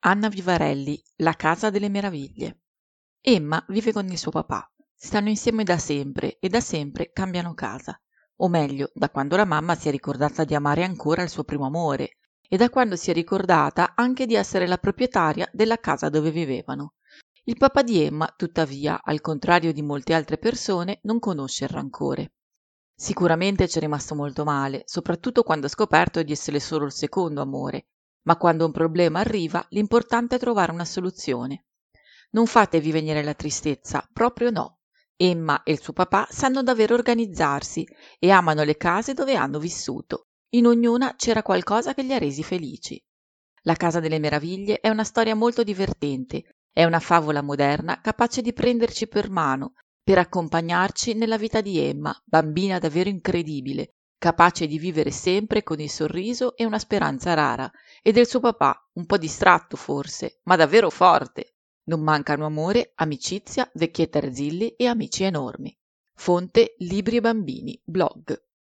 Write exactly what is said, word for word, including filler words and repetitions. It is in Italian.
Anna Vivarelli, La casa delle meraviglie. Emma vive con il suo papà. Stanno insieme da sempre e da sempre cambiano casa. O meglio, da quando la mamma si è ricordata di amare ancora il suo primo amore e da quando si è ricordata anche di essere la proprietaria della casa dove vivevano. Il papà di Emma, tuttavia, al contrario di molte altre persone, non conosce il rancore. Sicuramente ci è rimasto molto male, soprattutto quando ha scoperto di essere solo il secondo amore, ma quando un problema arriva l'importante è trovare una soluzione. Non fatevi venire la tristezza, proprio no. Emma e il suo papà sanno davvero organizzarsi e amano le case dove hanno vissuto. In ognuna c'era qualcosa che li ha resi felici. La Casa delle Meraviglie è una storia molto divertente, è una favola moderna capace di prenderci per mano, per accompagnarci nella vita di Emma, bambina davvero incredibile, capace di vivere sempre con il sorriso e una speranza rara, e del suo papà, un po' distratto forse, ma davvero forte. Non mancano amore, amicizia, vecchiette arzilli e amici enormi. Fonte Libri e Bambini, blog.